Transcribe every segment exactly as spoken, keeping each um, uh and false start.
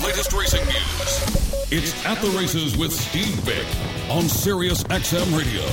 latest racing news. It's At the Races with Steve Vick on Sirius X M Radio.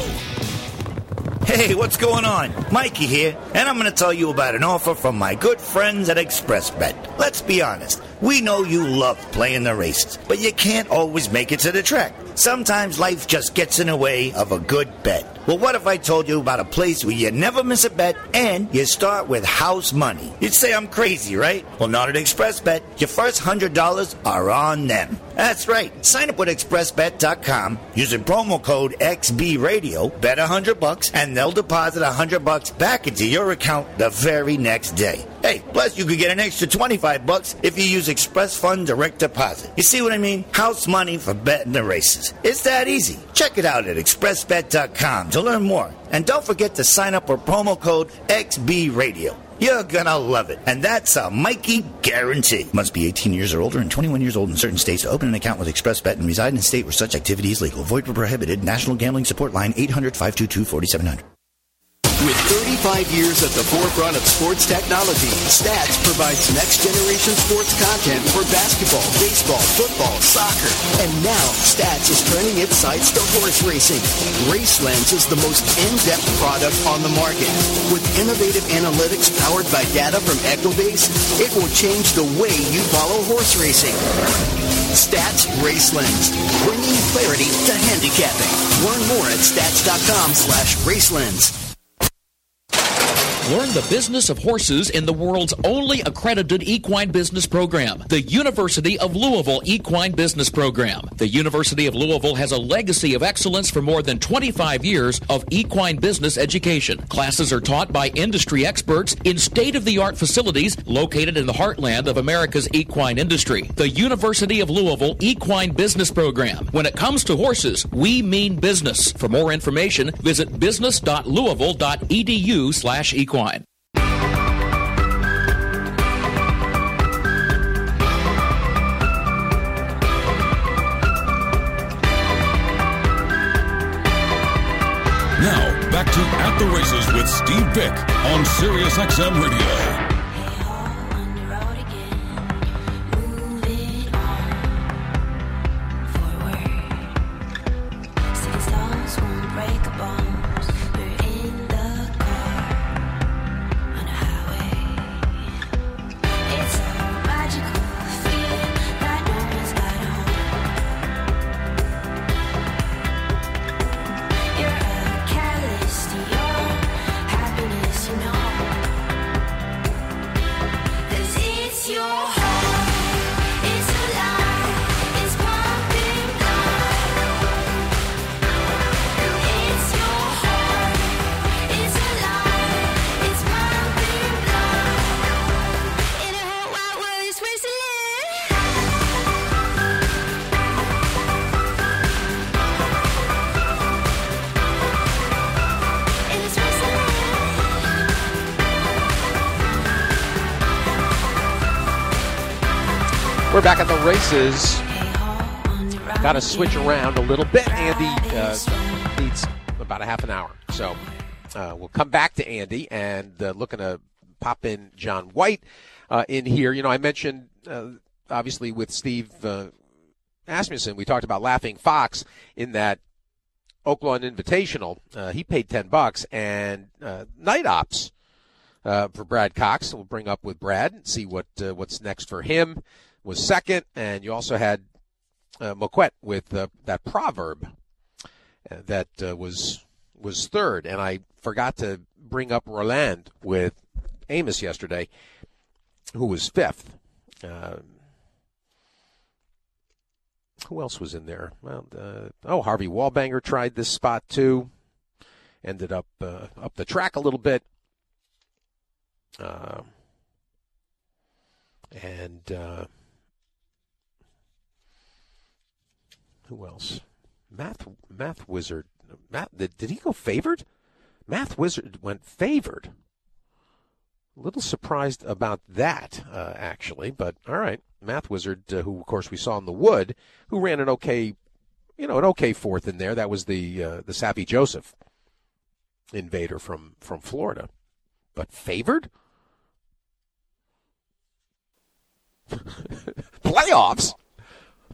Hey, what's going on? Mikey here, and I'm going to tell you about an offer from my good friends at ExpressBet. Let's be honest, we know you love playing the races, but you can't always make it to the track. Sometimes life just gets in the way of a good bet. Well, what if I told you about a place where you never miss a bet and you start with house money? You'd say I'm crazy, right? Well, not at ExpressBet. Your first one hundred dollars are on them. That's right. Sign up with express bet dot com using promo code X B Radio, bet one hundred bucks, and they'll deposit one hundred bucks back into your account the very next day. Hey, plus you could get an extra twenty-five bucks if you use Express Fund Direct Deposit. You see what I mean? House money for betting the races. It's that easy. Check it out at express bet dot com to learn more. And don't forget to sign up for promo code X B Radio. You're gonna love it. And that's a Mikey guarantee. Must be eighteen years or older and twenty-one years old in certain states to open an account with ExpressBet and reside in a state where such activity is legal. Void where prohibited. National Gambling Support Line eight hundred, five two two, four seven zero zero. With thirty-five years at the forefront of sports technology, Stats provides next-generation sports content for basketball, baseball, football, soccer. And now, Stats is turning its sights to horse racing. RaceLens is the most in-depth product on the market. With innovative analytics powered by data from Ecobase, it will change the way you follow horse racing. Stats RaceLens, bringing clarity to handicapping. Learn more at stats.com slash RaceLens. Learn the business of horses in the world's only accredited equine business program, the University of Louisville Equine Business Program. The University of Louisville has a legacy of excellence for more than twenty-five years of equine business education. Classes are taught by industry experts in state-of-the-art facilities located in the heartland of America's equine industry. The University of Louisville Equine Business Program. When it comes to horses, we mean business. For more information, visit business dot louisville dot e d u slash equine. Now, back to At the Races with Steve Vick on Sirius X M Radio. We're back at the races. Got to switch around a little bit. Andy uh, needs about a half an hour. So uh, we'll come back to Andy and uh, looking to pop in John White uh, in here. You know, I mentioned, uh, obviously, with Steve uh, Asmussen, we talked about Laughing Fox in that Oaklawn Invitational. Uh, he paid ten bucks. And uh, Night Ops uh, for Brad Cox. We'll bring up with Brad and see what uh, what's next for him. Was second, and you also had uh, Moquette with uh, that proverb uh, that uh, was was third. And I forgot to bring up Roland with Amos yesterday, who was fifth. Uh, who else was in there? Well, uh, oh, Harvey Wallbanger tried this spot too. Ended up uh, up the track a little bit. Uh, and uh, who else? Math Math Wizard. Math, did, did he go favored? Math Wizard went favored. A little surprised about that, uh, actually. But all right, Math Wizard, uh, who of course we saw in the Wood, who ran an okay, you know, an okay fourth in there. That was the uh, the Sappy Joseph invader from from Florida, but favored. Playoffs.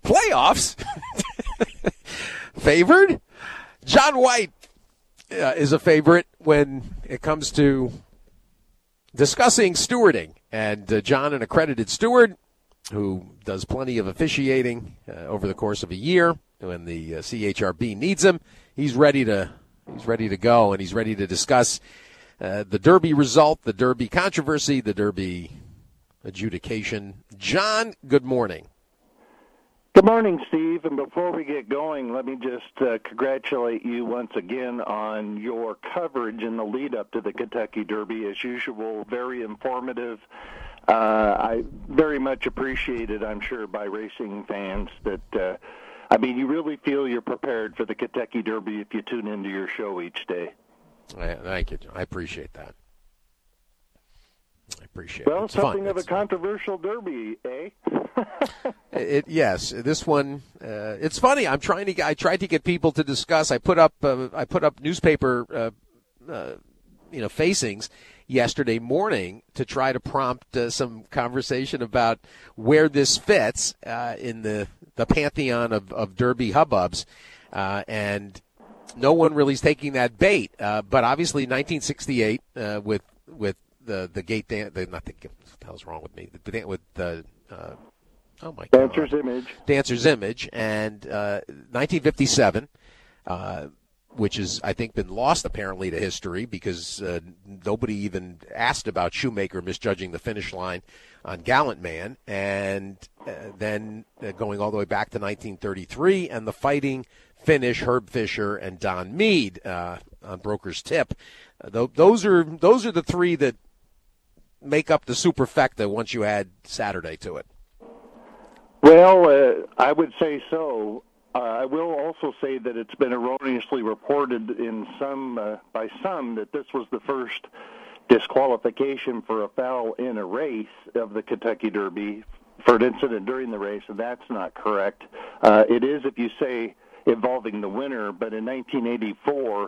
Playoffs? Favored? John White uh, is a favorite when it comes to discussing stewarding. And uh, John, an accredited steward who does plenty of officiating uh, over the course of a year when the uh, C H R B needs him, he's ready to he's ready to go, and he's ready to discuss uh, the Derby result, the Derby controversy, the Derby adjudication. John, good morning. Good morning, Steve. And before we get going, let me just uh, congratulate you once again on your coverage in the lead-up to the Kentucky Derby. As usual, very informative. Uh, I very much appreciated, I'm sure, by racing fans that, uh, I mean, you really feel you're prepared for the Kentucky Derby if you tune into your show each day. Thank you. I appreciate that. I appreciate well, it. Well, something fun. of it's a controversial derby, eh? it, yes, this one. Uh, it's funny. I'm trying to. I tried to get people to discuss. I put up. Uh, I put up newspaper, uh, uh, you know, facings yesterday morning to try to prompt uh, some conversation about where this fits uh, in the the pantheon of, of Derby hubbubs, uh, and no one really is taking that bait. Uh, but obviously, nineteen sixty-eight uh, with with the the gate dance. Not the what the hell's wrong with me? The, with the uh, oh my God, Dancer's Image. Dancer's Image, and uh, nineteen fifty-seven, uh, which has I think been lost apparently to history because uh, nobody even asked about Shoemaker misjudging the finish line on Gallant Man, and uh, then uh, going all the way back to nineteen thirty-three and the Fighting Finish, Herb Fisher and Don Mead uh, on Broker's Tip. Uh, th- those are those are the three that make up the superfecta once you add Saturday to it. Well, uh, I would say so. Uh, I will also say that it's been erroneously reported in some uh, by some that this was the first disqualification for a foul in a race of the Kentucky Derby for an incident during the race, and that's not correct. Uh, it is if you say involving the winner, but in nineteen eighty-four,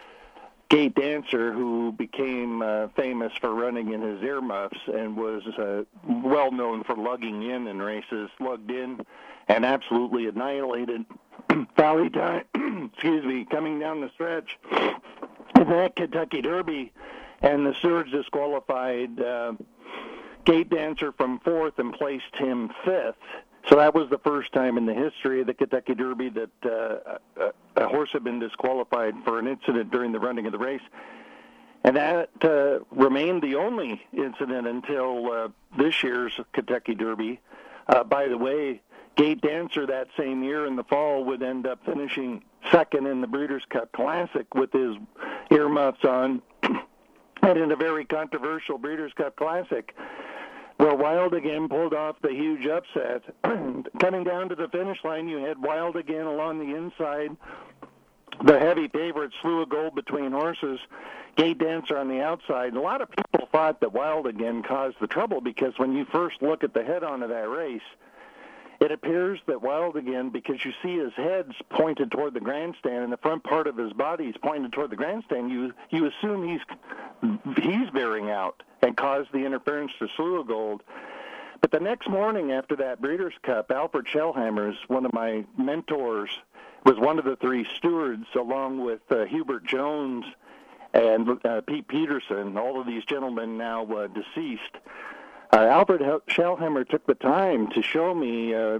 Gate Dancer, who became uh, famous for running in his earmuffs and was uh, well known for lugging in in races, lugged in and absolutely annihilated Valley Time, excuse me, coming down the stretch in that Kentucky Derby, and the stewards disqualified uh, Gate Dancer from fourth and placed him fifth. So that was the first time in the history of the Kentucky Derby that uh, a, a horse had been disqualified for an incident during the running of the race. And that uh, remained the only incident until uh, this year's Kentucky Derby. Uh, by the way, Gate Dancer that same year in the fall would end up finishing second in the Breeders' Cup Classic with his earmuffs on, and in a very controversial Breeders' Cup Classic, where Wild Again pulled off the huge upset. Coming down to the finish line, you had Wild Again along the inside. The heavy favorite slew a goal between horses. Gate Dancer on the outside. A lot of people thought that Wild Again caused the trouble because when you first look at the head-on of that race, it appears that Wild Again, because you see his head's pointed toward the grandstand and the front part of his body is pointed toward the grandstand, you you assume he's he's bearing out and caused the interference to Slew of Gold. But the next morning after that Breeders' Cup, Alfred Shellhammer, one of my mentors, was one of the three stewards, along with uh, Hubert Jones and uh, Pete Peterson, all of these gentlemen now uh, deceased. Uh, Alfred Shellhammer took the time to show me uh,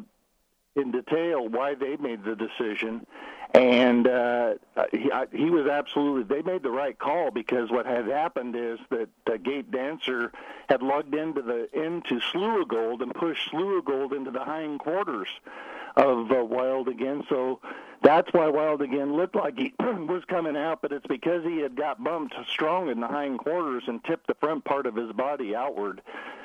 in detail why they made the decision, and uh, he, I, he was absolutely, they made the right call, because what had happened is that uh, Gate Dancer had lugged into the into Slew of Gold and pushed Slew of Gold into the hindquarters of uh, Wild Again, so that's why Wild Again looked like he was coming out, but it's because he had got bumped strong in the hindquarters and tipped the front part of his body outward.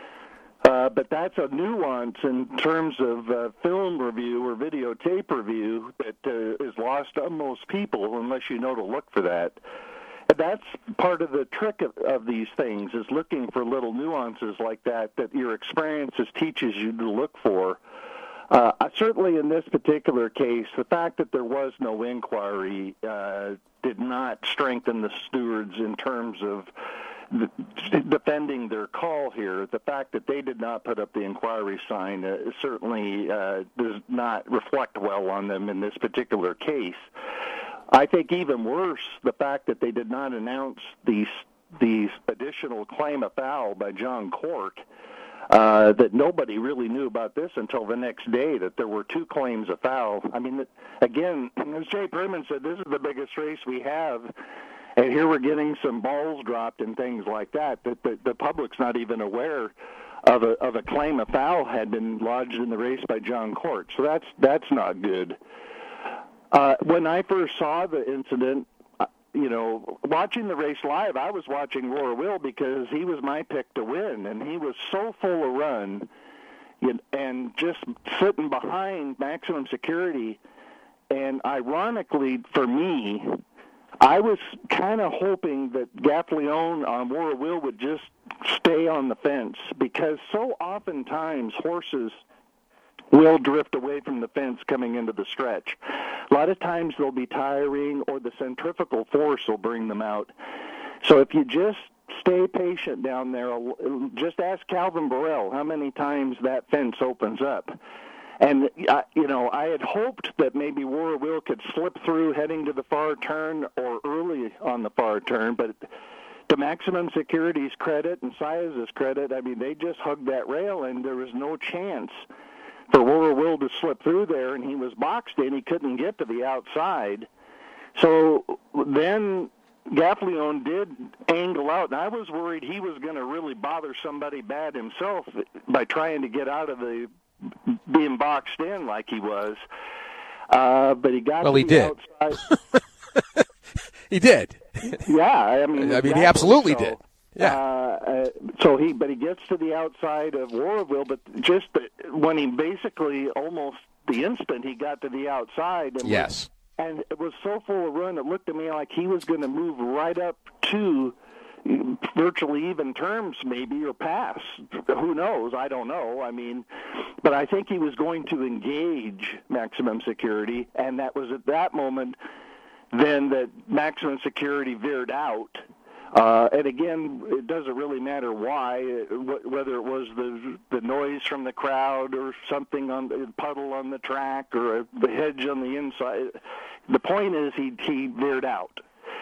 Uh, but that's a nuance in terms of uh, film review or videotape review that uh, is lost on most people unless you know to look for that. And that's part of the trick of, of these things, is looking for little nuances like that that your experiences teaches you to look for. Uh, certainly in this particular case, the fact that there was no inquiry uh, did not strengthen the stewards in terms of defending their call here. The fact that they did not put up the inquiry sign uh, certainly uh, does not reflect well on them in this particular case. I think even worse, the fact that they did not announce these these additional claim of foul by John Court, uh, that nobody really knew about this until the next day, that there were two claims of foul. I mean, again, as Jay Perman said, this is the biggest race we have, and here we're getting some balls dropped and things like that, that the, the public's not even aware of a, of a claim of foul had been lodged in the race by John Court. So that's, that's not good. Uh, when I first saw the incident, you know, watching the race live, I was watching Roar Will because he was my pick to win, and he was so full of run and just sitting behind Maximum Security. And ironically for me, I was kind of hoping that Gaffalione on Roar Will would just stay on the fence, because so oftentimes horses will drift away from the fence coming into the stretch. A lot of times they'll be tiring, or the centrifugal force will bring them out. So if you just stay patient down there, just ask Calvin Burrell how many times that fence opens up. And, uh, you know, I had hoped that maybe Roar Will could slip through heading to the far turn or early on the far turn, but to Maximum Security's credit and Saez's credit, I mean, they just hugged that rail, and there was no chance for Roar Will to slip through there, and he was boxed in. He couldn't get to the outside. So then Gaffalione did angle out, and I was worried he was going to really bother somebody bad himself by trying to get out of the being boxed in like he was. Uh, but he got well, to he the did. outside. He did. Yeah, I mean, I mean, exactly he absolutely so. did. Yeah. Uh, uh, so he, but he gets to the outside of Warville, but just the, when he basically almost the instant he got to the outside. And yes. Was, and it was so full of run, it looked to me like he was going to move right up to virtually even terms, maybe, or pass. Who knows? I don't know. I mean, but I think he was going to engage Maximum Security, and that was at that moment then that Maximum Security veered out. Uh, and again, it doesn't really matter why, whether it was the the noise from the crowd or something on the puddle on the track or a, the hedge on the inside. The point is he, he veered out.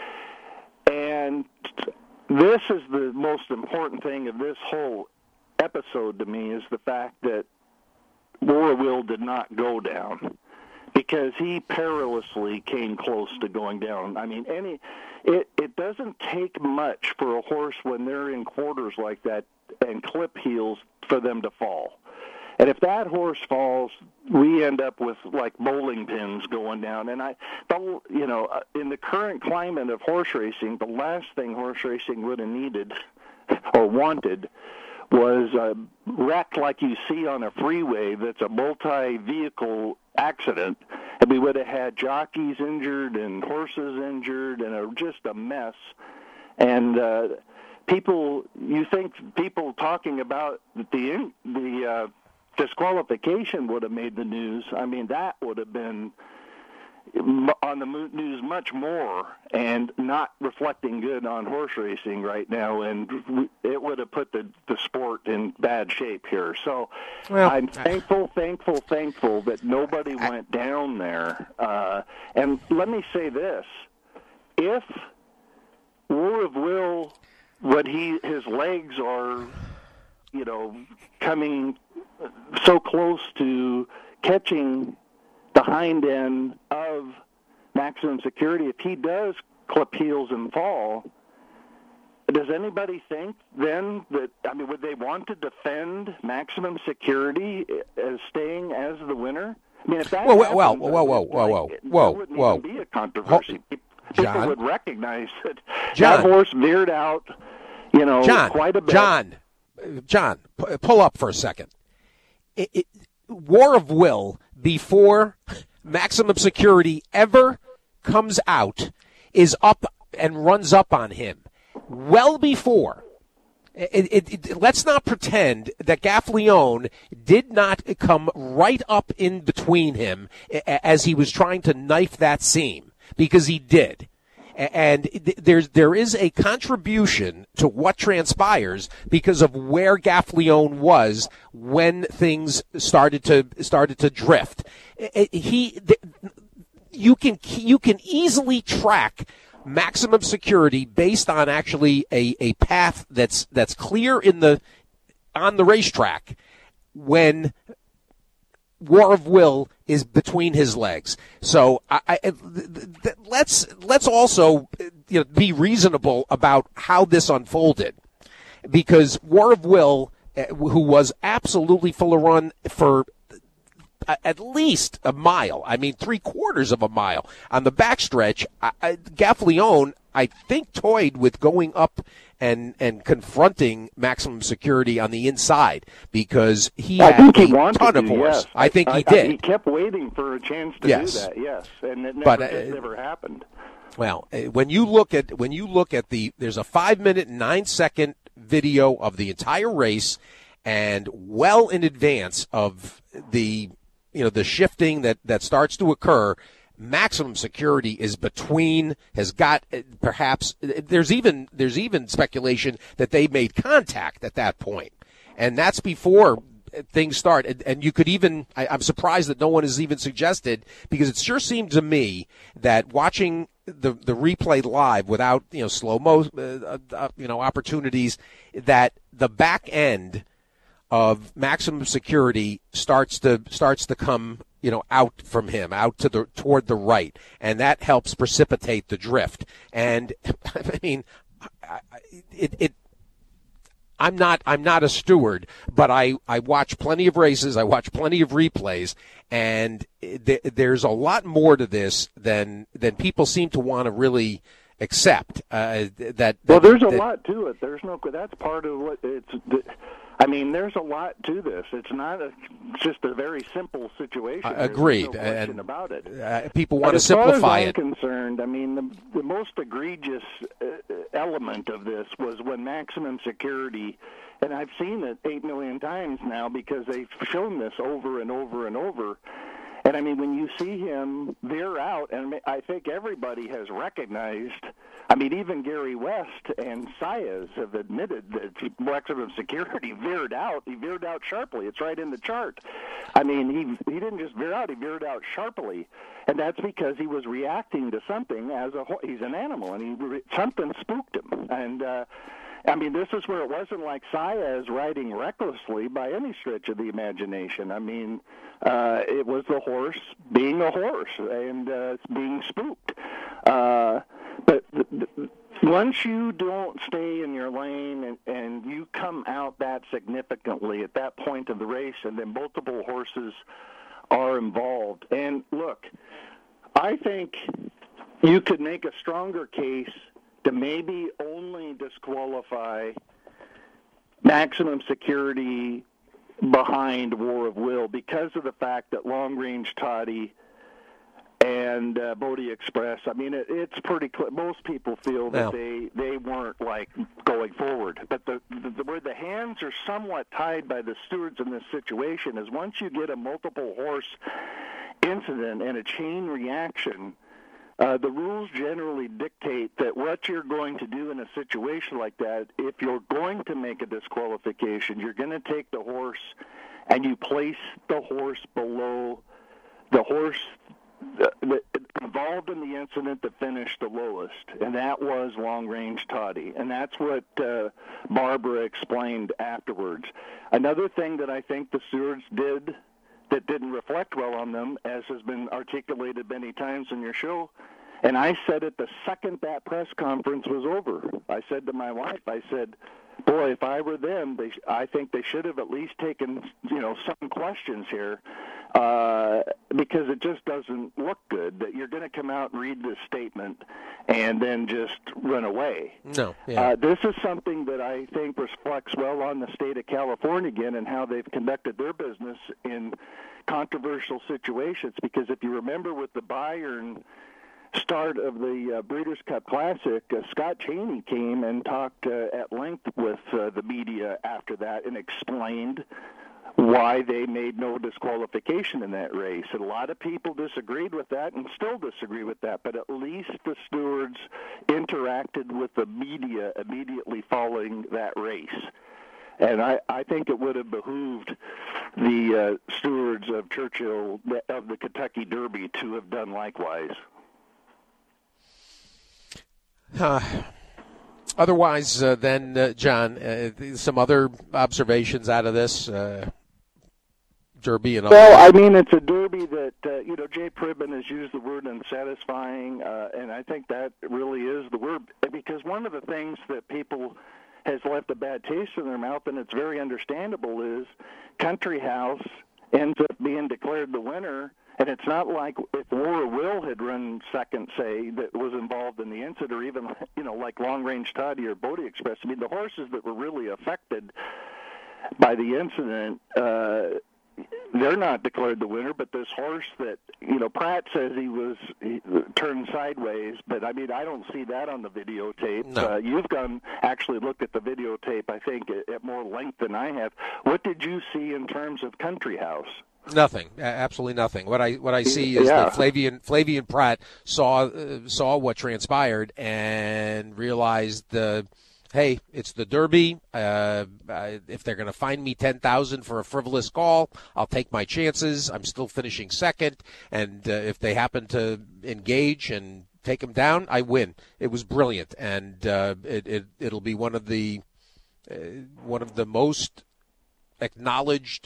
And this is the most important thing of this whole episode to me, is the fact that Roar Will did not go down, because he perilously came close to going down. I mean, any it, it doesn't take much for a horse when they're in quarters like that and clip heels for them to fall. And if that horse falls, we end up with like bowling pins going down. And I, the, you know, in the current climate of horse racing, the last thing horse racing would have needed or wanted was a wreck like you see on a freeway that's a multi-vehicle accident, and we would have had jockeys injured and horses injured and a, just a mess. And uh, people, you think people talking about the the uh, disqualification would have made the news. I mean, that would have been on the news much more, and not reflecting good on horse racing right now, and it would have put the, the sport in bad shape here. So well, I'm thankful, thankful, thankful that nobody I, went down there. Uh, and let me say this. If Roar of Will, when he his legs are, you know, coming so close to catching the hind end of Maximum Security, if he does clip heels and fall, does anybody think then that, I mean, would they want to defend Maximum Security as staying as the winner? I mean, if that whoa, happens, whoa, whoa, whoa, whoa, whoa, whoa, like, whoa, there wouldn't whoa. even be a controversy. People John? would recognize that John. that horse veered out, you know, John, quite a bit. John, John, pull up for a second. It, it, War of Will, before Maximum Security ever comes out, is up and runs up on him. Well before. It, it, it, let's not pretend that Gaffalione did not come right up in between him as he was trying to knife that seam, because he did. And there's there is a contribution to what transpires because of where Gaffalione was when things started to started to drift. He, you can you can easily track maximum security based on actually a, a path that's that's clear in the on the racetrack when War of Will is between his legs. So I, I, th- th- let's let's also you know, be reasonable about how this unfolded, because War of Will, who was absolutely full of run for at least a mile, I mean three quarters of a mile on the backstretch, I, I, Gaffalione, I think, toyed with going up and and confronting maximum security on the inside because he I had think he a wanted ton of to, horse. yes. I think he I, did. I, he kept waiting for a chance to yes. do that. Yes, and it never, but, uh, it never happened. Well, when you look at when you look at the there's a five minute and nine second video of the entire race, and well in advance of the you know the shifting that that starts to occur. Maximum security is between has got perhaps there's even there's even speculation that they made contact at that point, and that's before things start. And, and you could even I, I'm surprised that no one has even suggested, because it sure seemed to me that watching the the replay live without you know slow mo uh, uh, you know opportunities, that the back end of maximum security starts to starts to come you know out from him, out to the toward the right, and that helps precipitate the drift. And I mean, I, it, it I'm not I'm not a steward, but I, I watch plenty of races, I watch plenty of replays, and th- there's a lot more to this than than people seem to want to really accept. Uh, that, that well, there's a that, lot to it. There's no that's part of what it's. I mean, there's a lot to this. It's not a, just a very simple situation. Uh, agreed. There's no question and, about it. Uh, people want but to simplify as far as it. I'm concerned, I mean, the, the most egregious uh, element of this was when maximum security, and I've seen it eight million times now because they've shown this over and over and over. And, I mean, when you see him veer out, and I think everybody has recognized, I mean, even Gary West and Saez have admitted that maximum security veered out. He veered out sharply. It's right in the chart. I mean, he he didn't just veer out. He veered out sharply. And that's because he was reacting to something as a – he's an animal, and he something spooked him. And, uh I mean, this is where it wasn't like Saez riding recklessly by any stretch of the imagination. I mean, uh, it was the horse being a horse and uh, being spooked. Uh, but th- th- once you don't stay in your lane and, and you come out that significantly at that point of the race, and then multiple horses are involved. And look, I think you could make a stronger case to maybe only disqualify maximum security behind War of Will because of the fact that Long Range Toddy and uh, Bodie Express, I mean, it, it's pretty clear. Most people feel that well. they, they weren't, like, going forward. But the, the where the hands are somewhat tied by the stewards in this situation is once you get a multiple horse incident and a chain reaction, Uh, the rules generally dictate that what you're going to do in a situation like that, if you're going to make a disqualification, you're going to take the horse and you place the horse below the horse that involved in the incident that finished the lowest, and that was Long Range Toddy. And that's what uh, Barbara explained afterwards. Another thing that I think the stewards did that didn't reflect well on them, as has been articulated many times in your show, and I said it the second that press conference was over. I said to my wife, I said, boy, if I were them, they, I think they should have at least taken, you know, some questions here, uh, because it just doesn't look good that you're going to come out and read this statement and then just run away. No. Yeah. Uh, this is something that I think reflects well on the state of California again and how they've conducted their business in controversial situations, because if you remember with the Bayern start of the uh, Breeders' Cup Classic, uh, Scott Chaney came and talked uh, at length with uh, the media after that and explained why they made no disqualification in that race. And a lot of people disagreed with that and still disagree with that, but at least the stewards interacted with the media immediately following that race. And I, I think it would have behooved the uh, stewards of Churchill, of the Kentucky Derby, to have done likewise. Uh, otherwise, uh, then, uh, John, uh, some other observations out of this uh, Derby and all. Well, I mean, it's a Derby that, uh, you know, Jay Pribben has used the word unsatisfying, uh, and I think that really is the word, because one of the things that people has left a bad taste in their mouth, and it's very understandable, is Country House ends up being declared the winner. And it's not like if War of Will had run second, say, that was involved in the incident, or even, you know, like Long Range Toddy or Bodie Express. I mean, the horses that were really affected by the incident, uh, they're not declared the winner, but this horse that, you know, Pratt says he was he turned sideways, but, I mean, I don't see that on the videotape. No. Uh, you've gone, actually looked at the videotape, I think, at, at more length than I have. What did you see in terms of Country House? Nothing, absolutely nothing. What I what I see is yeah. that Flavian Flavian Pratt saw uh, saw what transpired and realized the, hey, it's the Derby. Uh, I, if they're going to fine me ten thousand for a frivolous call, I'll take my chances. I'm still finishing second, and uh, if they happen to engage and take him down, I win. It was brilliant, and uh, it, it it'll be one of the uh, one of the most acknowledged,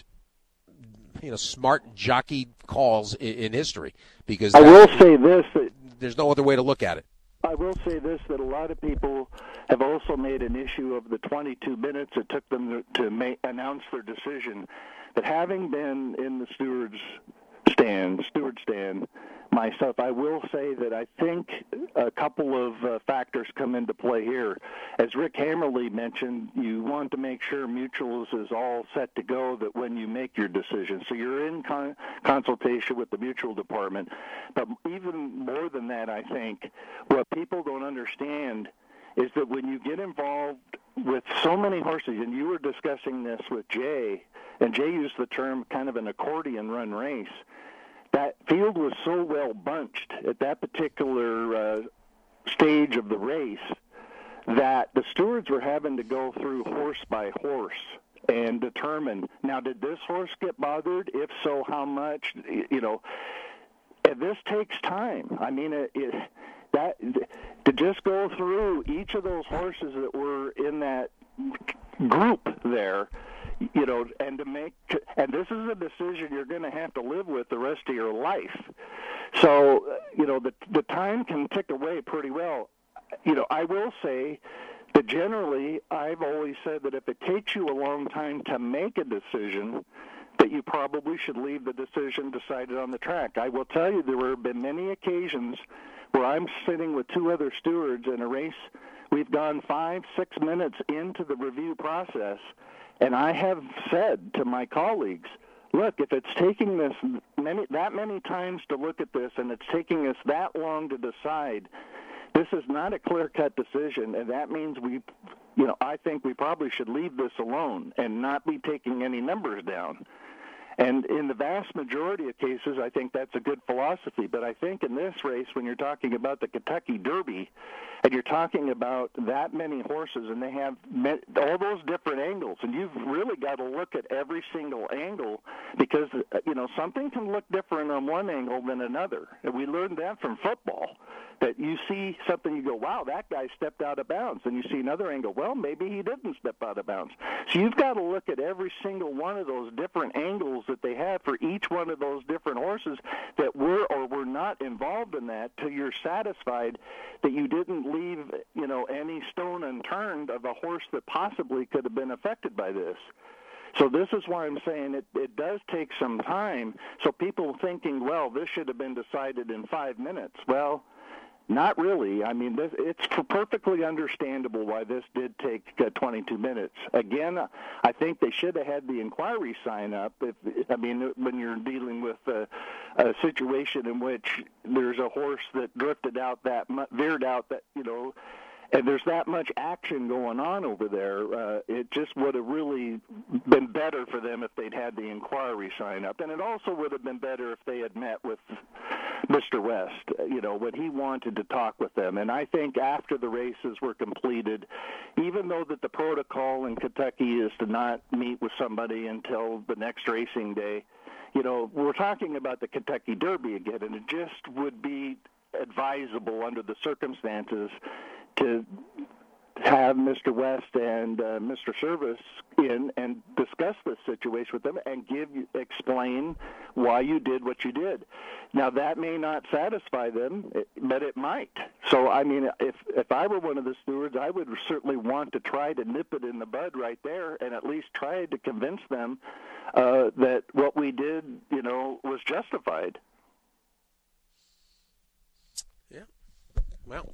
you know, smart jockey calls in, in history, because I that, will say this. That, there's no other way to look at it. I will say this, that a lot of people have also made an issue of the twenty-two minutes it took them to, to make, announce their decision. But having been in the steward's stand, steward stand myself, I will say that I think a couple of uh, factors come into play here. As Rick Hammerly mentioned, you want to make sure Mutuals is all set to go that when you make your decision. So you're in con- consultation with the Mutual Department. But even more than that, I think, what people don't understand is that when you get involved with so many horses, and you were discussing this with Jay, and Jay used the term kind of an accordion run race, that field was so well bunched at that particular uh, stage of the race that the stewards were having to go through horse by horse and determine, now, did this horse get bothered? If so, how much? You know, and this takes time. I mean, it, it, that to just go through each of those horses that were in that group there, you know, and to make, and this is a decision you're going to have to live with the rest of your life. So, you know, the the time can tick away pretty well. You know, I will say that generally, I've always said that if it takes you a long time to make a decision, that you probably should leave the decision decided on the track. I will tell you, there have been many occasions where I'm sitting with two other stewards in a race. We've gone five, six minutes into the review process, and I have said to my colleagues, look, if it's taking this many, that many times to look at this, and it's taking us that long to decide, this is not a clear-cut decision, and that means we, you know, I think we probably should leave this alone and not be taking any numbers down. And in the vast majority of cases, I think that's a good philosophy. But I think in this race, when you're talking about the Kentucky Derby, and you're talking about that many horses, and they have met all those different angles, and you've really got to look at every single angle, because, you know, something can look different on one angle than another. And we learned that from football, that you see something, you go, wow, that guy stepped out of bounds. And you see another angle, well, maybe he didn't step out of bounds. So you've got to look at every single one of those different angles that they have for each one of those different horses that were or were not involved in that, till you're satisfied that you didn't leave, you know, any stone unturned of a horse that possibly could have been affected by this. So this is why I'm saying it, it does take some time. So people thinking, well, this should have been decided in five minutes. Well, not really. I mean, this, it's perfectly understandable why this did take uh, twenty-two minutes. Again, I think they should have had the inquiry sign up. If, I mean, when you're dealing with a, a situation in which there's a horse that drifted out that, veered out that, you know, and there's that much action going on over there, uh, it just would have really been better for them if they'd had the inquiry sign up. And it also would have been better if they had met with Mister West, you know, when he wanted to talk with them. And I think after the races were completed, even though that the protocol in Kentucky is to not meet with somebody until the next racing day, you know, we're talking about the Kentucky Derby again, and it just would be advisable under the circumstances to have Mister West and uh, Mister Service in and discuss this situation with them and give explain why you did what you did. Now, that may not satisfy them, but it might. So, I mean, if if I were one of the stewards, I would certainly want to try to nip it in the bud right there and at least try to convince them uh, that what we did, you know, was justified. Yeah. Well,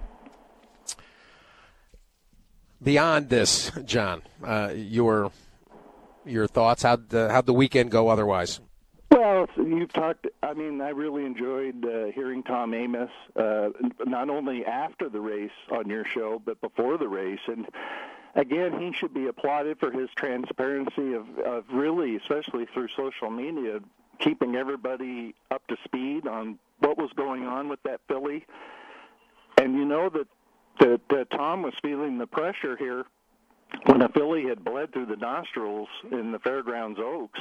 beyond this, John, uh, your your thoughts? How'd the, how'd the weekend go otherwise? Well, you've talked, I mean, I really enjoyed uh, hearing Tom Amoss, uh, not only after the race on your show, but before the race. And again, he should be applauded for his transparency of, of really, especially through social media, keeping everybody up to speed on what was going on with that filly. And you know that, that, that Tom was feeling the pressure here when a filly had bled through the nostrils in the Fairgrounds Oaks.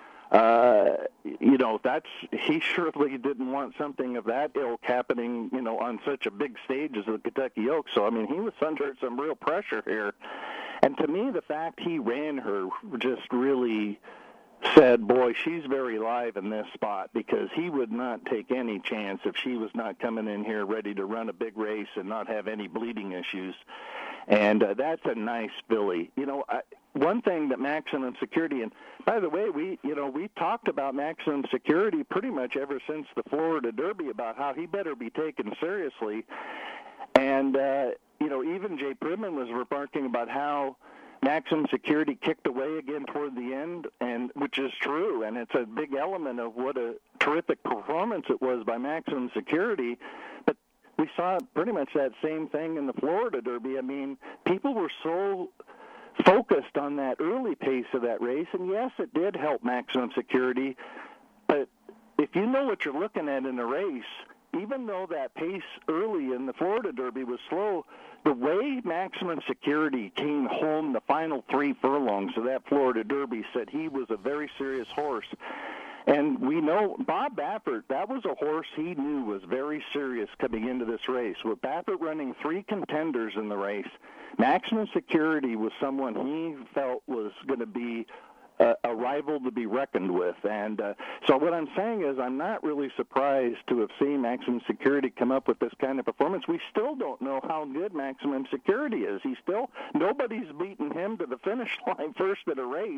Uh, you know, that's, he surely didn't want something of that ilk happening, you know, on such a big stage as the Kentucky Oaks. So, I mean, he was under some real pressure here. And to me, the fact he ran her just really said, boy, she's very live in this spot, because he would not take any chance if she was not coming in here ready to run a big race and not have any bleeding issues. And uh, that's a nice filly. You know, I, one thing that Maximum Security, and by the way, we, you know, we talked about Maximum Security pretty much ever since the Florida Derby about how he better be taken seriously. And, uh, you know, even Jay Pridman was remarking about how Maximum Security kicked away again toward the end, and which is true, and it's a big element of what a terrific performance it was by Maximum Security. But we saw pretty much that same thing in the Florida Derby. I mean, people were so focused on that early pace of that race, and yes, it did help Maximum Security, but if you know what you're looking at in a race, even though that pace early in the Florida Derby was slow, the way Maximum Security came home the final three furlongs of that Florida Derby said he was a very serious horse. And we know Bob Baffert, that was a horse he knew was very serious coming into this race. With Baffert running three contenders in the race, Maximum Security was someone he felt was going to be a, a rival to be reckoned with. And uh, so what I'm saying is I'm not really surprised to have seen Maximum Security come up with this kind of performance. We still don't know how good Maximum Security is. He's still, nobody's beaten him to the finish line first in a race.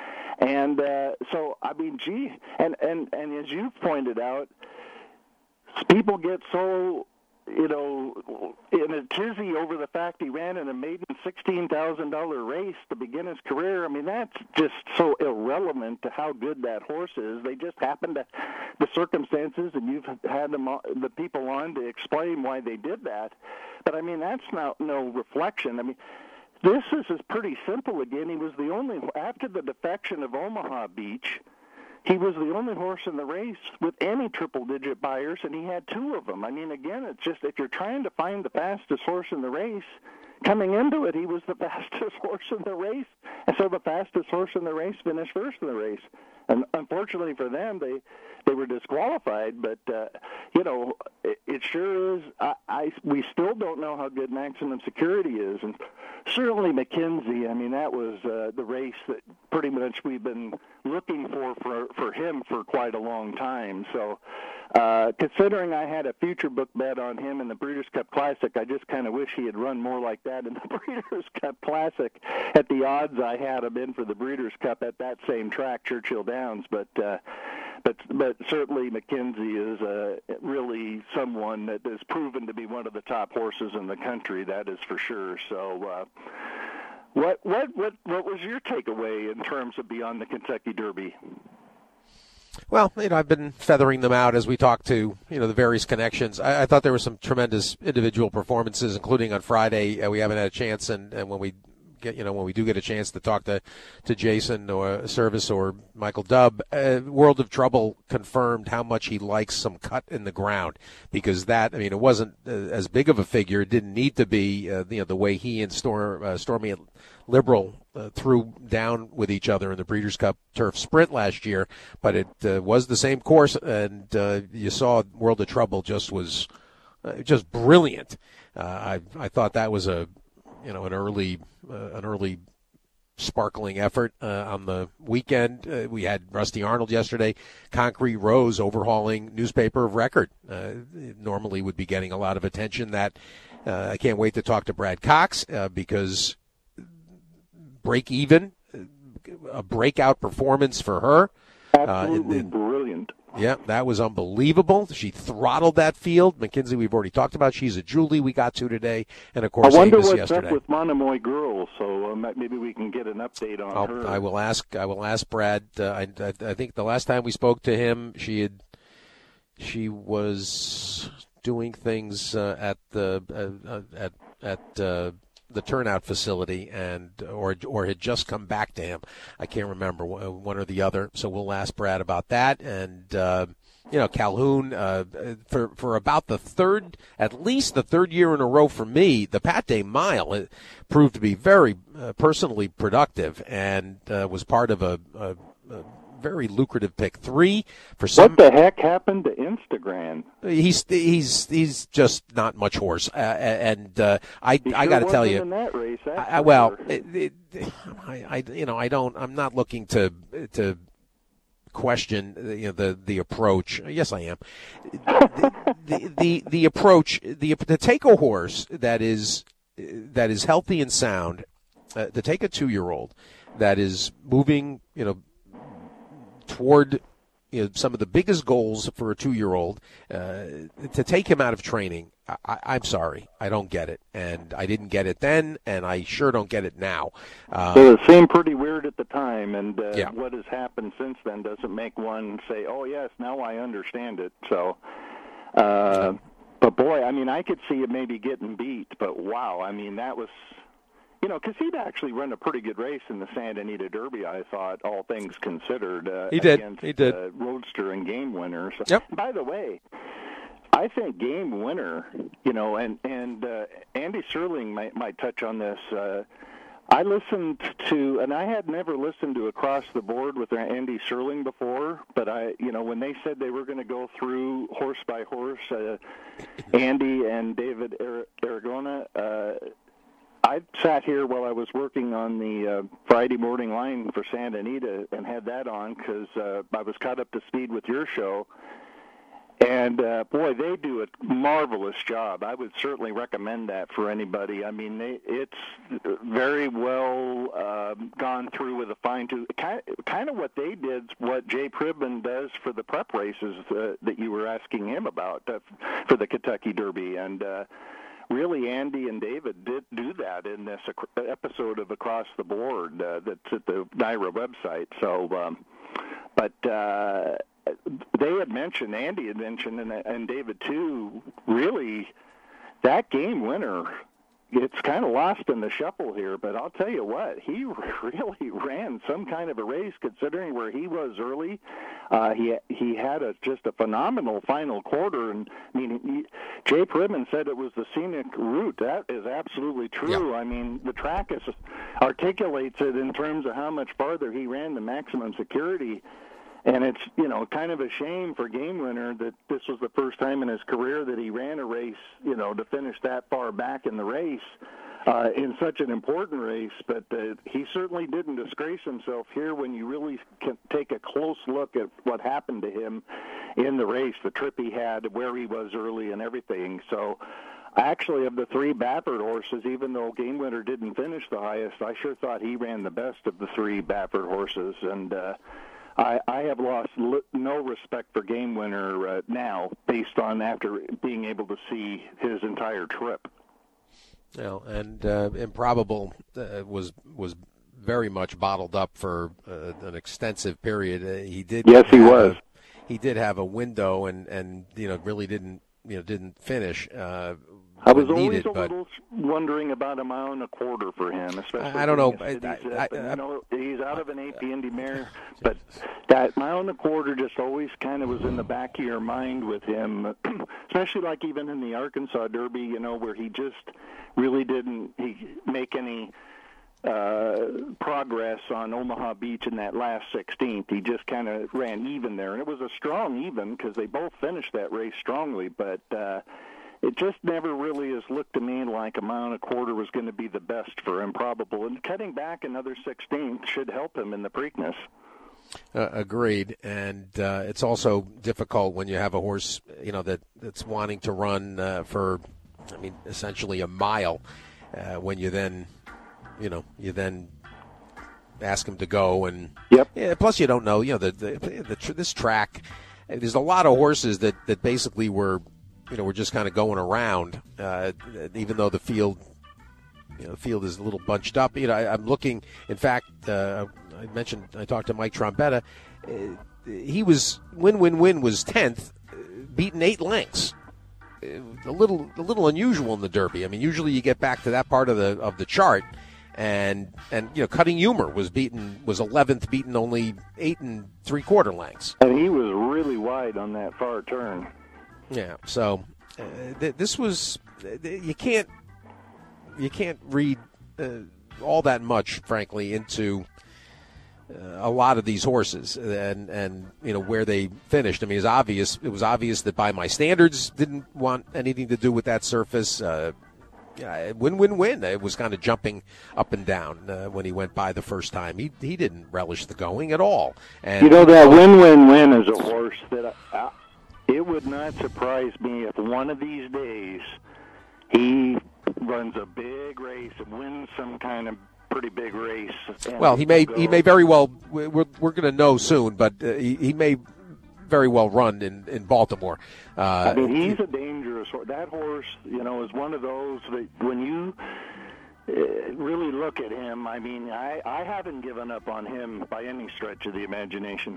And uh, so, I mean, gee, and, and, and as you pointed out, people get so, you know, in a tizzy over the fact he ran in a maiden sixteen thousand dollars race to begin his career. I mean, that's just so irrelevant to how good that horse is. They just happen to, the circumstances, and you've had them, the people on to explain why they did that. But, I mean, that's not no reflection. I mean, this is, is pretty simple again. He was the only, after the defection of Omaha Beach, he was the only horse in the race with any triple-digit buyers, and he had two of them. I mean, again, it's just if you're trying to find the fastest horse in the race, coming into it, he was the fastest horse in the race, and so the fastest horse in the race finished first in the race. And unfortunately for them, they they were disqualified. But uh, you know, it, it sure is. I, I we still don't know how good Maximum Security is, and certainly McKenzie. I mean, that was uh, the race that pretty much we've been looking for for for him for quite a long time. So, uh, considering I had a future book bet on him in the Breeders' Cup Classic, I just kind of wish he had run more like that in the Breeders' Cup Classic at the odds I had him in for the Breeders' Cup at that same track, Churchill Downs. But uh, but but certainly McKenzie is uh, really someone that is proven to be one of the top horses in the country. That is for sure. So. Uh, What what what what was your takeaway in terms of beyond the Kentucky Derby? Well, you know, I've been feathering them out as we talk to, you know, the various connections. I, I thought there were some tremendous individual performances, including on Friday. Uh, we haven't had a chance, and, and when we get, you know, when we do get a chance to talk to, to Jason or Service or Michael Dubb, uh, World of Trouble confirmed how much he likes some cut in the ground, because that, I mean, it wasn't uh, as big of a figure. It didn't need to be, uh, you know, the way he and Storm, uh, Stormy Liberal uh, threw down with each other in the Breeders' Cup Turf Sprint last year, but it uh, was the same course, and uh, you saw World of Trouble just was uh, just brilliant. Uh, I I thought that was a you know an early uh, an early sparkling effort uh, on the weekend. Uh, we had Rusty Arnold yesterday, Concrete Rose overhauling Newspaper of Record. Uh, normally would be getting a lot of attention. That uh, I can't wait to talk to Brad Cox uh, because. Break even, a breakout performance for her. Absolutely uh, in, in, brilliant. Yeah, that was unbelievable. She throttled that field. McKinsey, we've already talked about. She's a Julie we got to today, and of course, I wonder Amos what's yesterday. up with Monomoy Girls. So um, maybe we can get an update on I'll, her. I will ask. I will ask Brad. Uh, I, I, I think the last time we spoke to him, she had she was doing things uh, at the uh, at at. Uh, the turnout facility, and or or had just come back to him. I can't remember one or the other. So we'll ask Brad about that. And uh, you know, Calhoun uh, for for about the third, at least the third year in a row for me, the Pat Day Mile proved to be very uh, personally productive, and uh, was part of a. a, a very lucrative pick three for some. What the heck happened to Instagram? He's he's he's just not much horse, uh, and uh, I he I sure got to tell you, in that race, I, well, it, it, I, I you know I don't I'm not looking to to question you know the the approach. Yes, I am. the, the the the approach the to take a horse that is that is healthy and sound, uh, to take a two year old that is moving you know. toward you know, some of the biggest goals for a two-year-old, uh, to take him out of training, I, I'm sorry, I don't get it, and I didn't get it then, and I sure don't get it now. Uh, so it seemed pretty weird at the time, and uh, yeah. what has happened since then doesn't make one say, "Oh yes, now I understand it." So, uh, but boy, I mean, I could see it maybe getting beat, but wow, I mean, that was. You know, because he'd actually run a pretty good race in the Santa Anita Derby, I thought, all things considered. Uh, he did. Against, he did. Uh, Roadster and Game Winner. So, yep. By the way, I think Game Winner, you know, and, and uh, Andy Serling might, might touch on this. Uh, I listened to, and I had never listened to Across the Board with Andy Serling before, but I, you know, when they said they were going to go through horse by horse, uh, Andy and David Aragona, uh, I sat here while I was working on the uh, Friday morning line for Santa Anita and had that on because uh, I was caught up to speed with your show. And, uh, boy, they do a marvelous job. I would certainly recommend that for anybody. I mean, they, it's very well um, gone through with a fine-tooth. Kind, kind of what they did, what Jay Pribman does for the prep races uh, that you were asking him about uh, for the Kentucky Derby. And, uh, really, Andy and David did do that in this episode of Across the Board uh, that's at the N Y R A website. So, um, but uh, they had mentioned, Andy had mentioned, and, and David too, really, that Game Winner, it's kind of lost in the shuffle here, but I'll tell you what, he really ran some kind of a race considering where he was early. Uh, he he had a, just a phenomenal final quarter, and I mean, he, Jay Pribman said it was the scenic route. That is absolutely true. Yeah. I mean, the track is, articulates it in terms of how much farther he ran the maximum security. And it's, you know, kind of a shame for Game Winner that this was the first time in his career that he ran a race, you know, to finish that far back in the race uh, in such an important race. But uh, he certainly didn't disgrace himself here when you really can take a close look at what happened to him in the race, the trip he had, where he was early and everything. So actually, of the three Baffert horses, even though Game Winner didn't finish the highest, I sure thought he ran the best of the three Baffert horses. And, uh, I, I have lost li- no respect for Game Winner uh, now, based on after being able to see his entire trip. Well, and uh, Improbable uh, was was very much bottled up for uh, an extensive period. Uh, he did. Yes, he was. A, he did have a window, and, and you know really didn't you know didn't finish. Uh, I was always needed, a but little wondering about a mile and a quarter for him, especially. I don't know. I, I, I, I, you know, he's out of an A P Indy mare, but that mile and a quarter just always kind of was in the back of your mind with him, especially like even in the Arkansas Derby, you know, where he just really didn't he make any uh, progress on Omaha Beach in that last sixteenth. He just kind of ran even there, and it was a strong even because they both finished that race strongly, but. Uh, It just never really has looked to me like a mile and a quarter was going to be the best for him, probable. And cutting back another sixteenth should help him in the Preakness. Uh, agreed. And uh, it's also difficult when you have a horse, you know, that, that's wanting to run uh, for, I mean, essentially a mile. Uh, when you then, you know, you then ask him to go, and yep. Yeah, plus you don't know, you know, the, the, the this track. There's a lot of horses that, that basically were. You know, we're just kind of going around, uh, even though the field, you know, the field is a little bunched up. You know, I, I'm looking. In fact, uh, I mentioned I talked to Mike Trombetta. Uh, he was win win win was tenth, uh, beaten eight lengths. Uh, a little a little unusual in the Derby. I mean, usually you get back to that part of the of the chart, and and you know, Cutting Humor was beaten was eleventh, beaten only eight and three quarter lengths. And he was really wide on that far turn. Yeah, so uh, th- this was th- you can't you can't read uh, all that much, frankly, into uh, a lot of these horses and and you know where they finished. I mean, it's obvious. It was obvious that By My Standards didn't want anything to do with that surface. Uh, yeah, win, win, win. It was kind of jumping up and down uh, when he went by the first time. He he didn't relish the going at all. And you know that win, win, win is a horse that. I, It would not surprise me if one of these days he runs a big race and wins some kind of pretty big race. Well, he may he may very well. We're we're going to know soon, but uh, he, he may very well run in in Baltimore. Uh, I mean, he's a dangerous horse. That horse, you know, is one of those that when you uh, really look at him, I mean, I I haven't given up on him by any stretch of the imagination.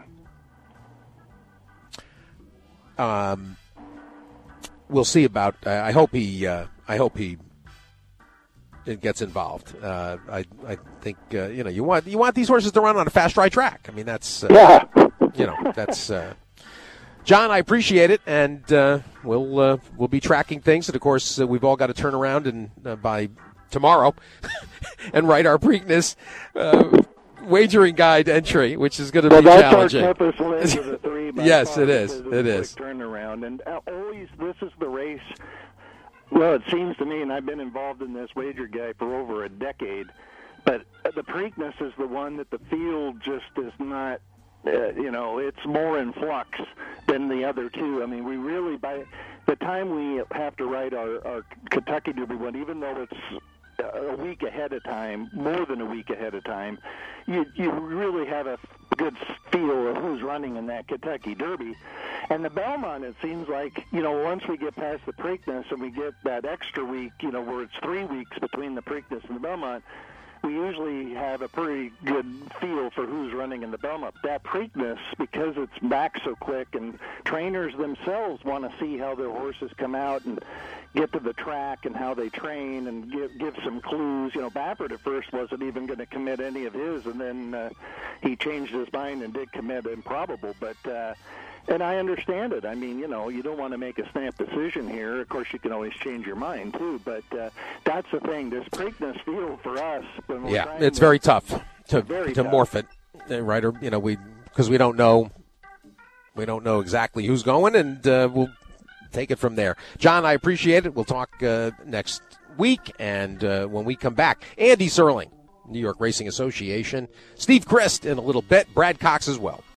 Um, we'll see about. Uh, I hope he. Uh, I hope he. It gets involved. Uh, I. I think uh, you know you want you want these horses to run on a fast dry track. I mean that's. Uh, yeah. You know that's. Uh, John, I appreciate it, and uh, we'll uh, we'll be tracking things, and of course uh, we've all got to turn around and uh, by tomorrow and write our Preakness uh, wagering guide entry, which is going to well, be that's challenging. Our toughest leg of the three by yes, far it is. It is. Turnaround, and always this is the race. Well, it seems to me, and I've been involved in this wager guy for over a decade, but the Preakness is the one that the field just is not. Uh, you know, it's more in flux than the other two. I mean, we really, by the time we have to write our, our Kentucky Derby one, even though it's a week ahead of time, more than a week ahead of time, you you really have a good feel of who's running in that Kentucky Derby. And the Belmont, it seems like, you know, once we get past the Preakness and we get that extra week, you know, where it's three weeks between the Preakness and the Belmont, we usually have a pretty good feel for who's running in the Belmont. That Preakness, because it's back so quick, and trainers themselves want to see how their horses come out and get to the track and how they train and give give some clues. You know, Baffert at first wasn't even going to commit any of his, and then uh, he changed his mind and did commit Improbable. But uh, and I understand it. I mean, you know, you don't want to make a snap decision here. Of course, you can always change your mind too. But uh, that's the thing. This Preakness field for us. When we're yeah, it's very tough to very to tough. morph it, right? Or you know, we because we don't know we don't know exactly who's going, and uh, we'll take it from there. John, I appreciate it. We'll talk uh, next week, and uh, when we come back, Andy Serling, New York Racing Association, Steve Christ in a little bit, Brad Cox as well.